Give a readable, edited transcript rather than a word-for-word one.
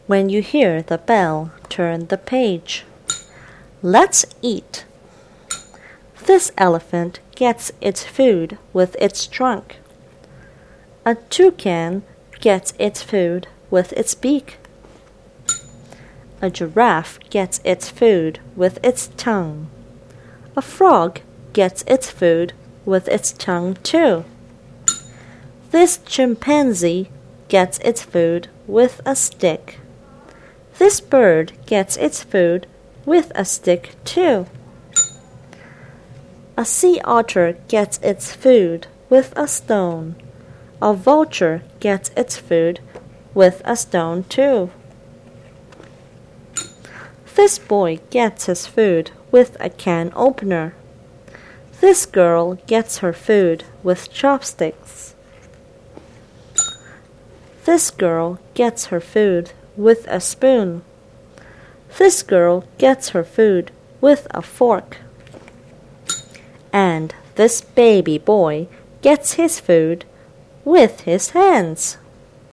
When you hear the bell, turn the page. Let's eat. This elephant gets its food with its trunk. A toucan gets its food with its beak. A giraffe gets its food with its tongue. A frog gets its food with its tongue too. This chimpanzee gets its food with a stick. This bird gets its food with a stick too. A sea otter gets its food with a stone. A vulture gets its food with a stone too. This boy gets his food with a can opener. This girl gets her food with chopsticks. This girl gets her food with a spoon. This girl gets her food with a fork. And this baby boy gets his food with his hands.